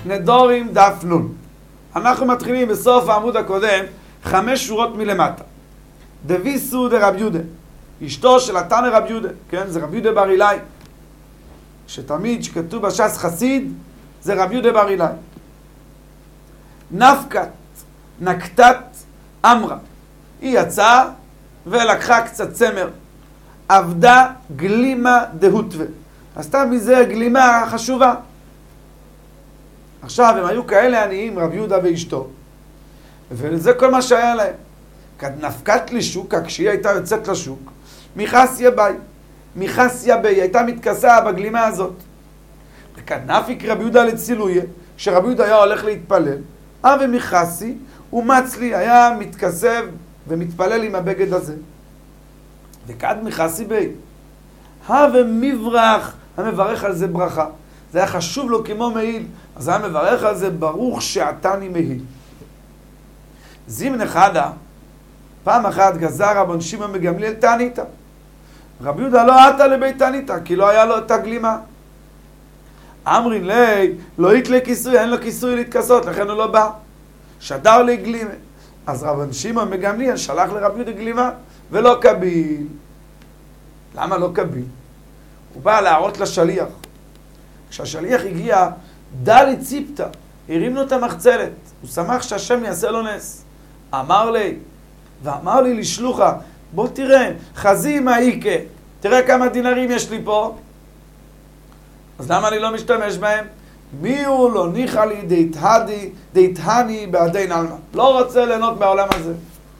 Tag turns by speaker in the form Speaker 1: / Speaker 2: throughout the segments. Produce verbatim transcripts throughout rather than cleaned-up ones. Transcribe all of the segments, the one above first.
Speaker 1: נדורים דף נון. אנחנו מתחילים בסוף העמוד הקודם, חמש שורות מלמטה. דוויסו דרב יהודה, אשתו של התנא רב יהודה, כן? זה רב יהודה בר אילאי. שתמיד שכתוב בש"ס חסיד, זה רב יהודה בר אילאי. נפקת, נקטת, אמרה. היא יצאה ולקחה קצת צמר. עבדה גלימה דהוטווה. עשתה מזה גלימה חשובה. עכשיו הם היו כאלה עניים, רב יהודה ואשתו. וזה כל מה שהיה להם. כד נפקת לשוקה, כשהיא הייתה יוצאת לשוק, מיחסיה ביי. מיחסיה ביי, הייתה מתכסה בגלימה הזאת. וכד נפיק רב יהודה לצילויה, שרב יהודה היה הולך להתפלל, אבי מיחסי ומצלי היה מתכסב ומתפלל עם הבגד הזה. וכד מיחסי ביי. הווה מברח, המברך על זה ברכה. זה היה חשוב לו כמו מעיל, אז היה מברך על זה ברוך שעתני מעיל. זימן אחד, פעם אחת גזר רבן שמעון מגמליאל תעניתא. רבי יהודה לא עטה לבית תעניתא, כי לא היה לו את הגלימה. אמרין לי, לא יקלה כיסוי, אין לו כיסוי להתכסות, לכן הוא לא בא. שדר לי גלימה. אז רבן שמעון מגמליאל שלח לרבי יהודה גלימה, ולא קביל. למה לא קביל? הוא בא להראות לשליח. כשהשליח הגיע, דלי ציפתא, הרים לו את המחצלת. הוא שמח שהשם יעשה לו נס. אמר לי, ואמר לי לשלוחה, בוא תראה, חזי מאיקה, תראה כמה דינרים יש לי פה. אז למה אני לא משתמש בהם? מי הוא לא ניחא לי דהתהדי, דהתהני בעדי נלמה. לא רוצה ליהנות מהעולם הזה.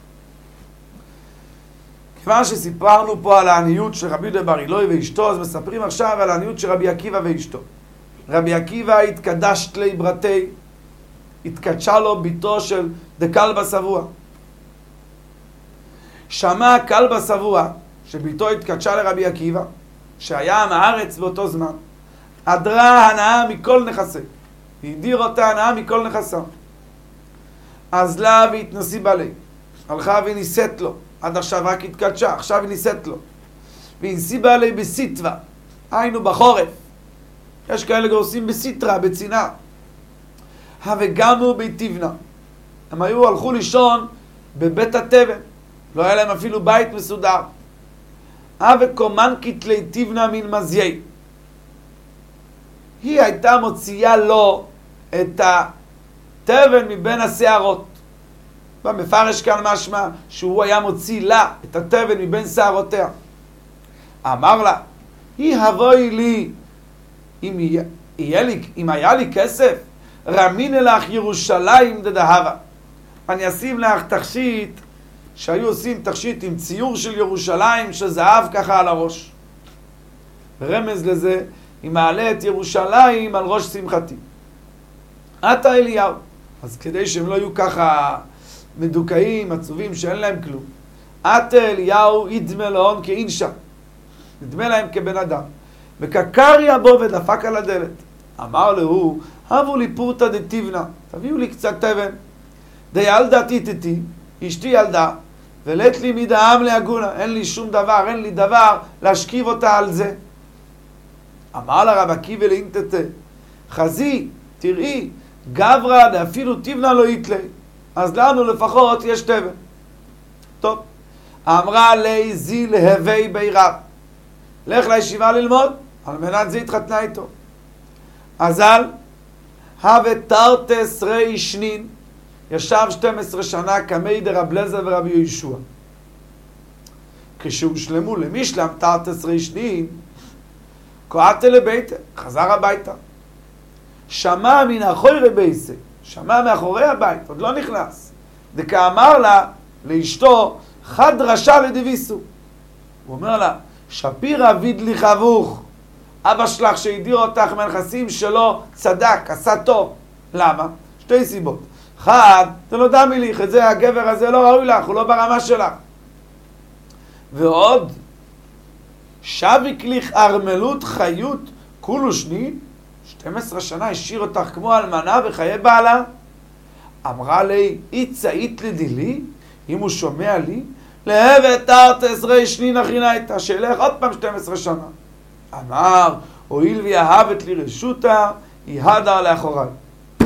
Speaker 1: כיוון שסיפרנו פה על העניות של רבי יהודה בר אילאי ואשתו, אז מספרים עכשיו על העניות של רבי עקיבא ואשתו. רבי עקיבא התקדשת לי ברתי, התקדשה לו ביתו של דקלבא שבוע. שמע כלבא שבוע, שביתו התקדשה לרבי עקיבא, שהיה עם הארץ באותו זמן, הדרה הנאה מכל נכסה, והדיר אותה הנאה מכל נכסה. אז לה והתנסי בלי, הלכה וניסית לו, עד עכשיו רק התקדשה, עכשיו היא ניסית לו. והנסיבה עלי בסיטווה, היינו בחורף. יש כאלה גורסים בסיטרה, בצינה. וגמו בתבנה. הם היו, הלכו לישון בבית התבן. לא היה להם אפילו בית מסודר. וקומנקית לי תבנה מן מזיי. היא הייתה מוציאה לו את התבן מבין השערות. במפרש כאן משמע שהוא היה מוציא לה את התבן מבין שערותיה. אמר לה, היא הבואי לי, אם, יהיה לי, אם היה לי כסף, רמינה לך ירושלים דדהבה. אני אשים לך תכשיט, שהיו עושים תכשיט עם ציור של ירושלים, של זהב ככה על הראש. רמז לזה, היא מעלה את ירושלים על ראש שמחתי. עתה אליהו. אז כדי שהם לא יהיו ככה מדוכאים, עצובים, שאין להם כלום. עתה אליהו ידמה להון כאינשה. נדמה להם כבן אדם. וקקריה בו ודפק על הדלת. אמר לו, הבו לי פורתא דתבנה, תביאו לי קצת תבן. דילדה תיתתי, אשתי ילדה, ולט לי מדעם להגונה, אין לי שום דבר, אין לי דבר להשכיב אותה על זה. אמר לה רב עקיבא לאינטטה, חזי, תראי, גברא דאפילו תבנה לא יתלי, אז לנו לפחות יש תבן. טוב, אמרה לי זי להווי בי רב, לך לישיבה ללמוד, על מנת זה התחתנה איתו. אזל, הווה תרתס רי שנין, ישב שתים עשרה שנה כמי דרב לזר ורבי יהושע. כשהושלמו למשלם תרתס רי שנין, קועתה לביתה, חזר הביתה. שמע מן אחורי בייסה, שמע מאחורי הבית, עוד לא נכנס. דכאמר לה, לאשתו, חד רשע לדוויסו. הוא אומר לה, שפירא ויד לי חבוך, אבא שלך שהדיר אותך מהנכסים שלו צדק, עשה טוב. למה? שתי סיבות. אחד, זה לא דמי לך, את זה הגבר הזה לא ראוי לך, הוא לא ברמה שלך. ועוד, שביק לך ארמלות חיות כולו שני, שתים עשרה שנה השאיר אותך כמו אלמנה וחיי בעלה. אמרה לי, אי צאית לדילי, אם הוא שומע לי, להבת תרתס רי שנין הכינה איתה, שילך עוד פעם שתים עשרה שנה. אמר, הואיל ויאהבת לי רשותה, יהדר לאחוריי.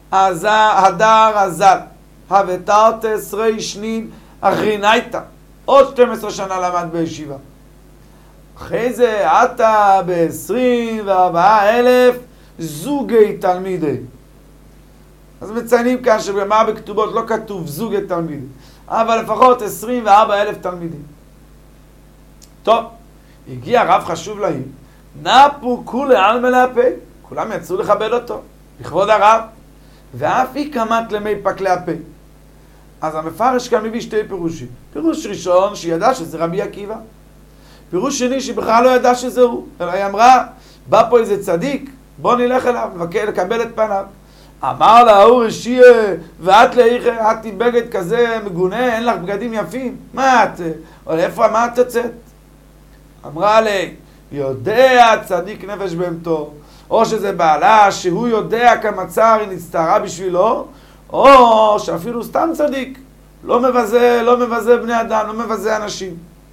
Speaker 1: הדר הזל, הוותרתס רי שנין אחרינייתא, עוד שתים עשרה שנה למד בישיבה. אחרי זה עתה ב-עשרים וארבעה אלף זוגי תלמידי. אז מציינים כאן שבמה בכתובות לא כתוב זוגי תלמידי, אבל לפחות עשרים וארבעה אלף תלמידים. טוב, הגיע רב חשוב להם, נפו כולי עלמא להפה, כולם יצאו לכבד אותו, לכבוד הרב, ואף היא קמת למי פקלי הפה. אז המפרש כאן מביא שתי פירושים. פירוש ראשון שידע שזה רבי עקיבא. פירוש שני שבכלל לא ידע שזה הוא, אלא היא אמרה, בא פה איזה צדיק, בוא נלך אליו, לקבל את פניו. אמר לה, הוא רשיה, ואת לאיכה, את עם בגד כזה מגונה, אין לך בגדים יפים? מה את? או איפה, מה את יוצאת? אמרה לי, יודע צדיק נפש בהמתו, או שזה בעלה שהוא יודע כמה צער היא נצטערה בשבילו, או שאפילו סתם צדיק, לא מבזה, לא מבזה בני אדם, לא מבזה אנשים.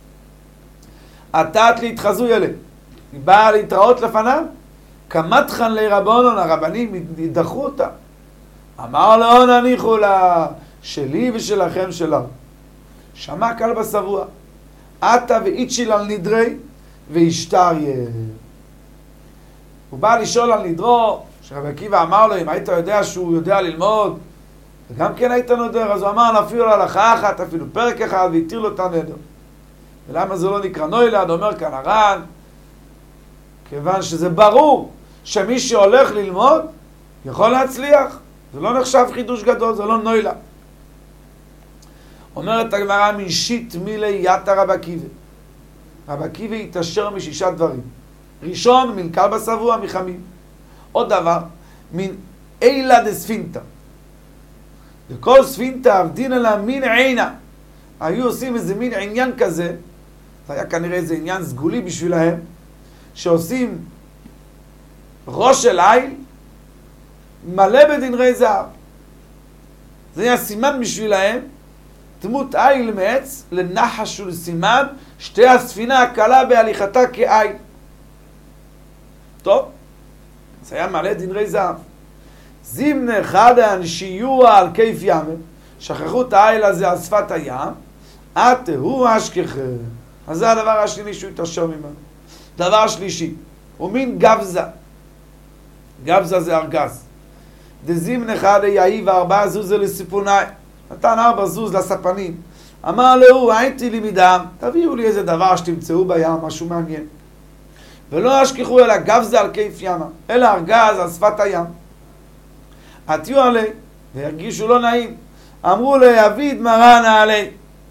Speaker 1: עתת להתחזו ילד, היא באה להתראות לפניו, כמתחן לרבונון, הרבנים ידחו אותה. אמר לו, נניחו לה, שלי ושלכם שלה. שמע קל בסבוע, עתה ואיצ'יל על נדרי, והשתריה. הוא בא לשאול על נדרו, שרבי עקיבא אמר לו, אם היית יודע שהוא יודע ללמוד, וגם כן היית נודר, אז הוא אמר, אפילו להלכה אחת, אפילו פרק אחד, והתיר לו את הנדר. ולמה זה לא נקרא נוילד? אומר כאן הר"ן, כיוון שזה ברור שמי שהולך ללמוד יכול להצליח. זה לא נחשב חידוש גדול, זה לא נוילד. אומרת הגמרא, משיט מילי יתא רבי עקיבא. רבי עקיבא התעשר משישה דברים. ראשון, מן קל בסבוע מחמים. עוד דבר, מן אילה דספינתא. וכל ספינתא עבדין לה מין עינה. היו עושים איזה מין עניין כזה, זה היה כנראה איזה עניין סגולי בשבילהם, שעושים ראש של איל מלא בדנרי זהב. זה היה סימן בשבילהם, דמות איל מעץ לנחש ולסימן, שתי הספינה הקלה בהליכתה כאיל. טוב, זה היה מלא דנרי זהב. זימנה חדן שיוע על כיף ים, שכחו את האיל הזה על שפת הים, עתה הוא אשכחה. אז זה הדבר השני שהוא התעשר ממנו. דבר שלישי, הוא מין גבזה. גבזה זה ארגז. דזימנה חדה יאי וארבעה זוזה לסיפוני. נתן ארבע זוז לספנים. אמר לו, הייתי לי מדם, תביאו לי איזה דבר שתמצאו בים, משהו מעניין. ולא אשכחו אלא גבזה על כיף ימה, אלא ארגז על שפת הים. עתיו עלי, והרגישו לא נעים. אמרו לי, אביד מרנה עלי.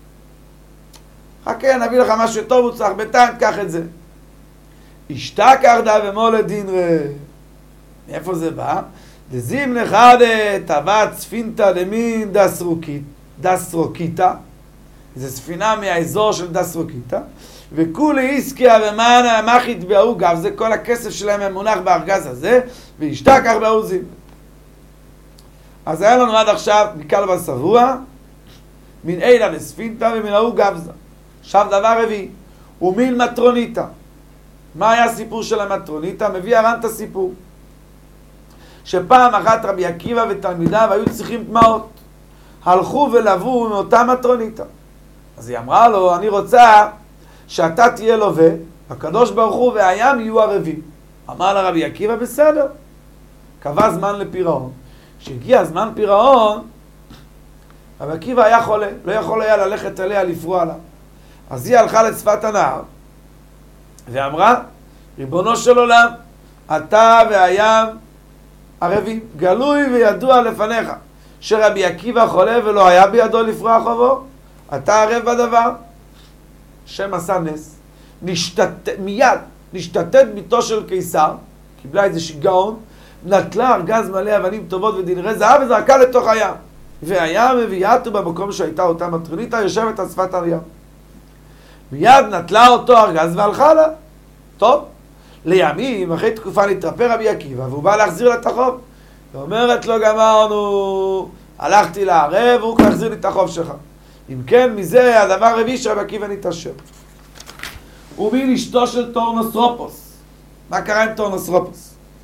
Speaker 1: חכה, נביא לך משהו טוב, הוא צריך בינתיים, קח את זה. אשתה קרדה ומולד דינרה. מאיפה זה בא? דזים נחדה טבעת ספינתא למין דסרוקית, דסרוקיתא. זו ספינה מהאזור של דסרוקיתא. וכולי איסקיה ומאנה מחית באו גב, זה כל הכסף שלהם מונח בארגז הזה, ואשתה כך באוזים. אז היה לנו עד עכשיו מקל בסבוע, מן אילה לספינתא ומן ההוא גבזה. עכשיו דבר רביעי, ומין מטרוניתא. מה היה הסיפור של המטרוניתא? מביא הר"ן את הסיפור. שפעם אחת רבי עקיבא ותלמידיו היו צריכים דמעות. הלכו ולבו מאותה מטרוניתא. אז היא אמרה לו, אני רוצה שאתה תהיה לווה, הקדוש ברוך הוא והים יהיו ערבים. אמר לה רבי עקיבא, בסדר. קבע זמן לפירעון. כשהגיע זמן פירעון, רבי עקיבא היה חולה, לא יכול היה ללכת אליה, לפרוע לה. אז היא הלכה לצפת הנהר, ואמרה, ריבונו של עולם, אתה והים ערבים, גלוי וידוע לפניך, שרבי עקיבא חולה ולא היה בידו לפרוע חובו, אתה ערב בדבר. שם עשה נס, נשתת, מיד נשתתת ביתו של קיסר, קיבלה איזה שיגעון, נטלה ארגז מלא אבנים טובות ודנרי זהב וזרקה לתוך הים. והים מביאתו במקום שהייתה אותה מטרוניתא יושבת על שפת הים. מיד נטלה אותו ארגז והלכה לה. טוב, לימים, אחרי תקופה נתרפא רבי עקיבא, והוא בא להחזיר לה את החוב. ואומרת לו, גמרנו, הלכתי לערב, והוא להחזיר לי את החוב שלך. אם כן, מזה הדבר הרביעי שרבי עקיבא נתעשר. ומין אשתו של טורנוסרופוס. מה קרה עם טורנוסרופוס?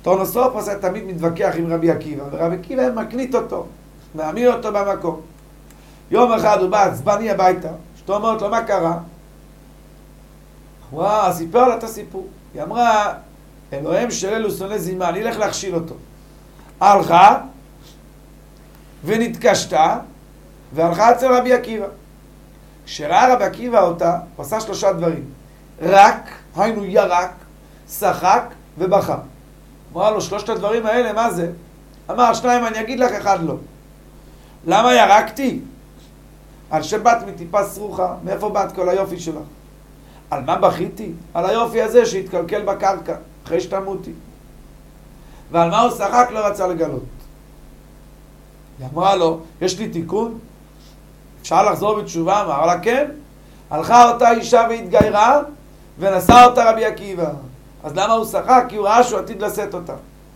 Speaker 1: טורנוסופוס היה תמיד מתווכח עם רבי עקיבא, ורבי עקיבא היה מקנית אותו, מעמיד אותו במקום. יום אחד הוא בא עצבני הביתה, אשתו אומרת לו, מה קרה? וואו, סיפר לה את הסיפור. היא אמרה, אלוהים של אלו שונא זימה, אני אלך להכשיל אותו. הלכה, ונתקשתה, והלכה אצל רבי עקיבא. כשראה רבי עקיבא אותה, הוא עשה שלושה דברים. רק, היינו ירק, שחק ובכה. אמרה לו, שלושת הדברים האלה, מה זה? אמר, שניים, אני אגיד לך, אחד לא. למה ירקתי? על שבאת מטיפה סרוחה, מאיפה באת כל היופי שלך? על מה בכיתי? על היופי הזה שהתקלקל בקרקע, אחרי שתמותי. ועל מה הוא שחק לא רצה לגלות. היא אמרה לו, יש לי תיקון? אפשר לחזור בתשובה? אמר לה, כן. הלכה אותה אישה והתגיירה, ונשא אותה רבי עקיבא. אז למה הוא שחק? כי הוא ראה שהוא עתיד לשאת אותה.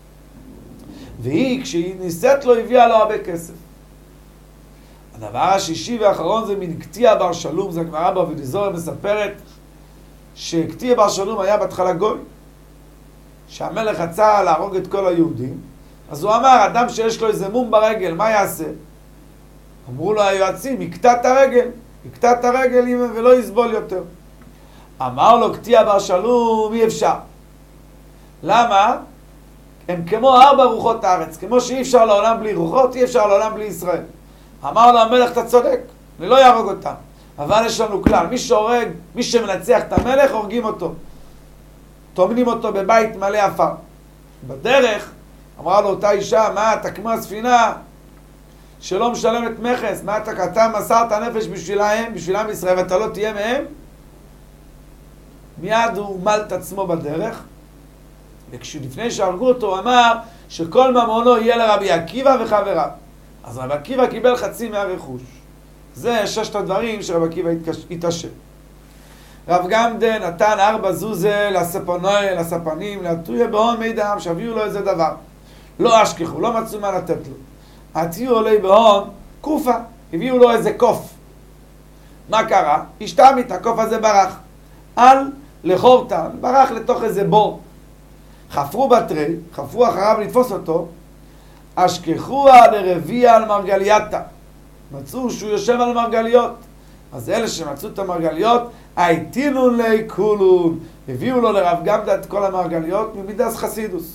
Speaker 1: והיא, כשהיא נישאת לו, הביאה לו הרבה כסף. הדבר השישי והאחרון זה מן קטיה בר שלום, זה הגמרא בעבודה זרה מספרת שקטיה בר שלום היה בהתחלה גוי, שהמלך רצה להרוג את כל היהודים, אז הוא אמר, אדם שיש לו איזה מום ברגל, מה יעשה? אמרו לו היועצים, יקטע את הרגל, יקטע את הרגל ולא יסבול יותר. אמר לו קטיה בר שלום, אי אפשר. למה? הם כמו ארבע רוחות הארץ, כמו שאי אפשר לעולם בלי רוחות, אי אפשר לעולם בלי ישראל. אמר לו המלך, אתה צודק, אני לא יהרוג אותם, אבל יש לנו כלל, מי שהורג, מי שמנצח את המלך, הורגים אותו, טומנים אותו בבית מלא עפר. בדרך אמרה לו אותה אישה, מה אתה כמו הספינה שלא משלמת מכס, מה אתה, אתה מסרת נפש בשבילהם, בשבילם ישראל, ואתה לא תהיה מהם? מיד הוא מל את עצמו בדרך, ולפני שהרגו אותו הוא אמר שכל ממונו יהיה לרבי עקיבא וחבריו. אז רבי עקיבא קיבל חצי מהרכוש. זה ששת הדברים שרבי עקיבא התעשר. רב גמדן נתן ארבע זוזה לספנוי, לספנים, להתויה בהון מידם, שהביאו לו איזה דבר. לא אשכחו, לא מצאו מה לתת לו. התיאו עלי בהון, קופה, הביאו לו איזה קוף. מה קרה? השתמית, הקוף הזה ברח. על לחורתן, ברח לתוך איזה בור. חפרו בתרי, חפרו אחריו לתפוס אותו, אשכחוה לרביע על מרגלייתה. מצאו שהוא יושב על מרגליות. אז אלה שמצאו את המרגליות, הייתינון לי כולון. הביאו לו לרב גמדא את כל המרגליות ממידס חסידוס.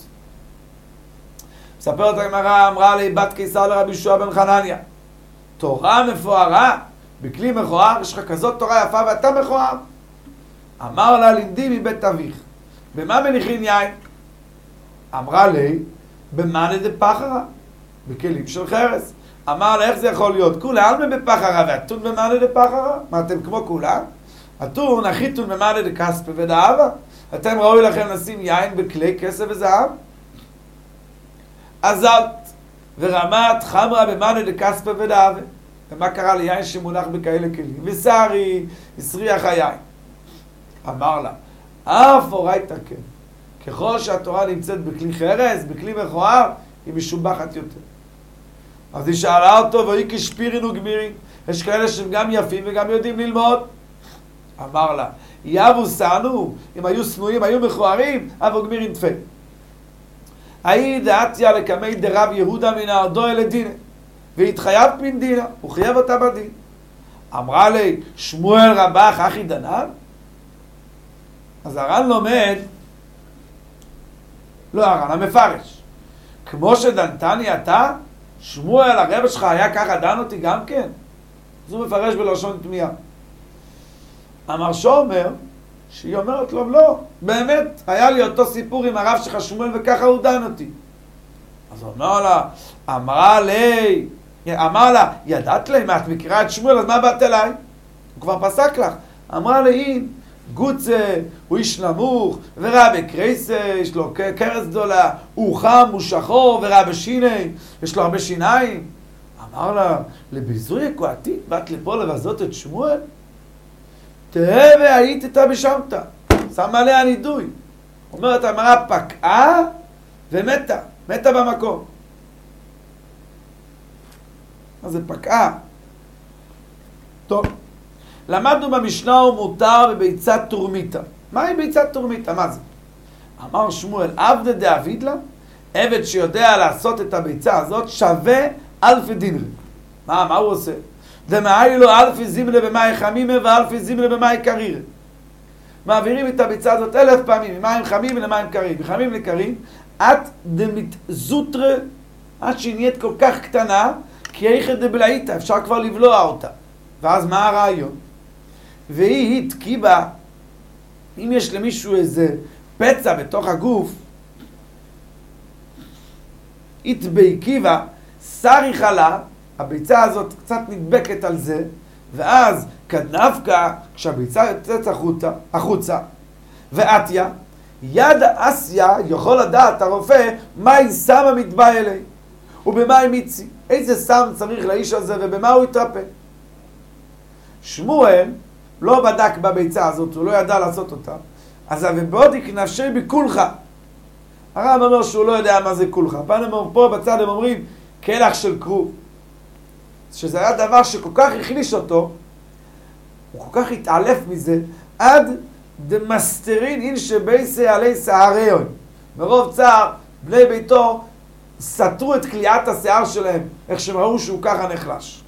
Speaker 1: מספרת הגמרא, אמרה לי בת קיסר לרבי יהושע בן חנניה, תורה מפוארה, בכלי מכוער, יש לך כזאת תורה יפה ואתה מכוער. אמר לה, לימדי מבית אביך, במה מניחין יין? אמרה לי, במאנה דפחרה, בכלים של חרס. אמר לה, איך זה יכול להיות? כולם בפחרה והתון במאנה דפחרה? מה, אתם כמו כולם? התון, החיתון במאנה דכספא ודאבה? אתם ראוי לכם לשים יין בכלי כסף וזהב? אזלת ורמת חמרה במאנה דכספא ודאבה. ומה קרה ליין שמונח בכאלה כלים? וסערי, הסריח היין. אמר לה, אף אורייתא כן. ככל שהתורה נמצאת בכלי חרס, בכלי מכוער, היא משובחת יותר. אז היא שאלה אותו, והיא כשפירין וגמירין. יש כאלה שהם גם יפים וגם יודעים ללמוד. אמר לה, יבו סענו, אם היו סנועים, היו מכוערים, אבו גמירין תפה. היי דעתיה לקמי דרב יהודה מן הארדו אל הדינה, והתחייבת מן דינה, הוא חייב אותה בדין. אמרה לי, שמואל רבך אחי דנן? אז הר"ן לומד, לא הר"ן, המפרש. כמו שדנתני אתה, שמואל הרב שלך היה ככה דן אותי גם כן? אז הוא מפרש בלשון תמיהה. אמר שאומר, שהיא אומרת לו, לא, באמת, היה לי אותו סיפור עם הרב שלך שמואל וככה הוא דן אותי. אז הוא אמר לה, אמרה לי, אמר לה, ידעת לי, מה את מכירה את שמואל, אז מה באת אליי? הוא כבר פסק לך. אמרה לי, גוצה, הוא איש נמוך, וראה בקרייסה, יש לו קרס גדולה, הוא חם, הוא שחור, וראה בשיני, יש לו הרבה שיניים. אמר לה, לביזוי הכועתית, באת לפה לבזות את שמואל? תראה והיית איתה בשמתה, שמה עליה נידוי. אומרת, אמרה, פקעה ומתה, מתה במקום. מה זה פקעה? טוב. למדנו במשנה הוא מותר בביצת תורמיתה. מהי ביצת תורמיתה? מה זה? אמר שמואל, עבדה דאביד לה, עבד שיודע לעשות את הביצה הזאת שווה אלפי דינרי. מה, מה הוא עושה? דמאי לו אלפי זימנה במאי חמימה ואלפי זימנה במאי קרירה. מעבירים את הביצה הזאת אלף פעמים, ממים חמים למים קרים, מחמים לקרים, עד דמתזוטרה, עד שהיא נהיית כל כך קטנה, כי איך דבלעיתה, אפשר כבר לבלוע אותה. ואז מה הרעיון? והיא התקיבה, אם יש למישהו איזה פצע בתוך הגוף, התבייקיבה, סרי חלה, הביצה הזאת קצת נדבקת על זה, ואז כדנפקה, כשהביצה יוצאת החוצה, החוצה ואתיה, יד האסיה יכול לדעת הרופא מה היא שמה מטבע אלי, ובמה היא מיצי, איזה סם צריך לאיש הזה ובמה הוא יתרפא. שמואל לא בדק בביצה הזאת, הוא לא ידע לעשות אותה, אז ובעודיק נפשי בכולך. הרב אומר שהוא לא יודע מה זה כולך. פה בצד הם אומרים כלח של כרוב, שזה היה דבר שכל כך החליש אותו, הוא כל כך התעלף מזה, עד דמסטרין אין שבייסי עלי שעריון. מרוב צער, בני ביתו סתרו את קליעת השיער שלהם, איך שהם ראו שהוא ככה נחלש.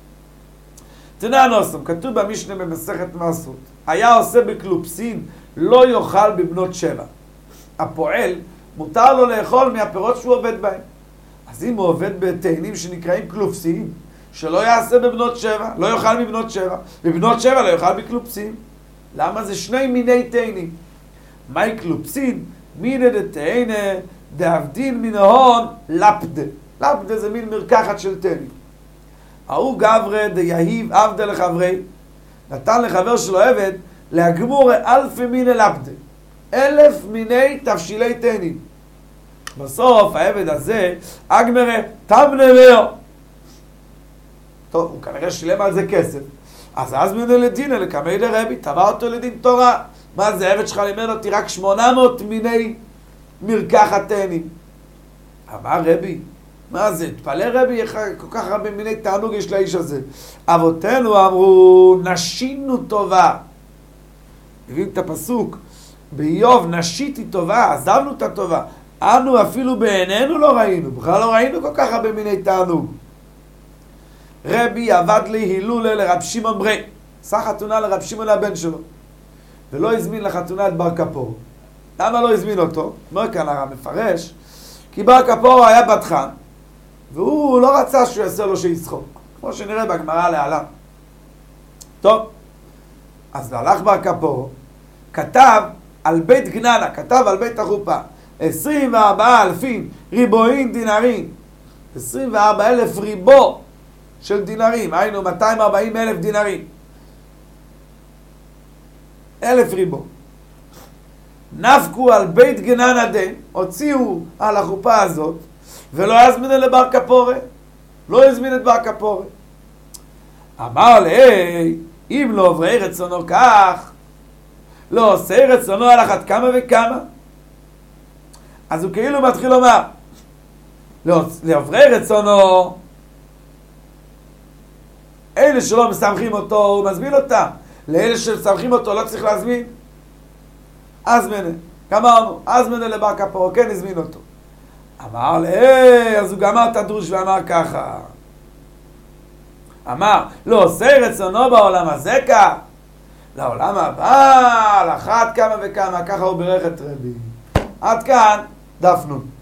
Speaker 1: תנא נוסם, כתוב במשנה במסכת מעשות, היה עושה בקלופסין, לא יאכל בבנות שבע. הפועל, מותר לו לאכול מהפירות שהוא עובד בהם. אז אם הוא עובד בתאנים שנקראים קלופסין, שלא יעשה בבנות שבע, לא יאכל מבנות שבע, בבנות שבע לא יאכל בקלופסין. למה? זה שני מיני תאנים. מהי קלופסין? מיני דתאנה דאבדין מן ההון לפדה. לפדה זה מין מרקחת של תאנים. ההוא גברה דיהיב עבדה לחברי, נתן לחבר שלו עבד להגמור אלפי מיני לפדה. אלף מיני תבשילי תאנים. בסוף העבד הזה, אגמרה תמנה מאו. טוב, הוא כנראה שילם על זה כסף. אז אז מיני לדינה, לקמי דרבי, תבע אותו לדין תורה. מה זה, העבד שלך לימד אותי רק שמונה מאות מיני מרקחת תאנים. אמר רבי, מה זה, תפלא רבי, כל כך הרבה מיני תענוג יש לאיש הזה. אבותינו אמרו, נשינו טובה. הביאים את הפסוק, באיוב נשיתי טובה, עזבנו את הטובה. אנו אפילו בעינינו לא ראינו, בכלל לא ראינו כל כך הרבה מיני תענוג. רבי עבד לי הילולה לרב שמעון ברי, עשה חתונה לרב שמעון הבן שלו, ולא הזמין לחתונה את בר כפור. למה לא הזמין אותו? אומר כאן הרב מפרש, כי בר כפור היה בתחן, והוא לא רצה שהוא יעשה לו שיצחוק, כמו שנראה בגמרא להלן. טוב, אז הלך בר כפור, כתב על בית גננה, כתב על בית החופה, עשרים וארבעה אלפים ריבועים דינרים, עשרים וארבעה אלף ריבו של דינרים, היינו מאתיים וארבעים אלף דינרים, אלף ריבו. נפקו על בית גננה דן, הוציאו על החופה הזאת, ולא יזמין לבר כפורה, לא יזמין את בר כפורה. אמר לי, אם לא עוברי רצונו כך, לא עושה רצונו על אחת כמה וכמה. אז הוא כאילו מתחיל לומר, לעוברי רצונו, אלה שלא מסמכים אותו, הוא מזמין אותם. לאלה שסמכים אותו לא צריך להזמין. אז מנה, גמרנו, אז מנה לבר כפור, כן הזמין אותו. אמר לי, אז הוא גמר את הדרוש ואמר ככה. אמר, לא עושה רצונו בעולם הזה כך, לעולם הבא, על אחת כמה וכמה, ככה הוא ברך את רבי. עד כאן, דף נון.